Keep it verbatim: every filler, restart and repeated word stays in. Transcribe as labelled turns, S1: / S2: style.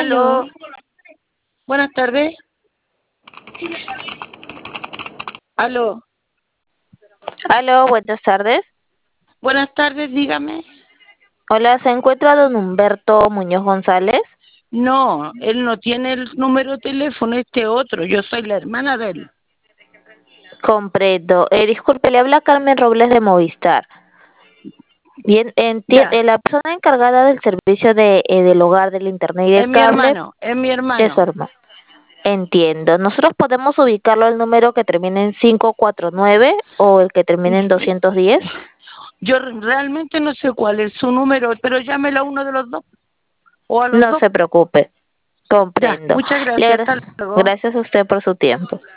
S1: Aló, buenas tardes. Aló,
S2: Aló, buenas tardes.
S1: buenas tardes, dígame.
S2: Hola, ¿se encuentra don Humberto Muñoz González?
S1: No, él no tiene el número de teléfono, este otro, yo soy la hermana de él.
S2: Comprendo. Eh, disculpe, le habla Carmen Robles de Movistar. Bien,
S1: Ya,
S2: entiende, la persona encargada del servicio de, eh, del hogar, del internet y
S1: es
S2: del
S1: mi
S2: cable
S1: hermano, es mi
S2: es su
S1: hermano.
S2: hermano. Entiendo. Nosotros podemos ubicarlo al número que termina en cinco cuatro nueve o el que termina en doscientos diez.
S1: Yo realmente no sé cuál es su número, pero llámelo a uno de los dos, o a los
S2: No
S1: dos.
S2: se preocupe.
S1: Ya,
S2: Comprendo.
S1: muchas
S2: Le
S1: gracias,
S2: agra-
S1: hasta luego.
S2: gracias a usted por su tiempo.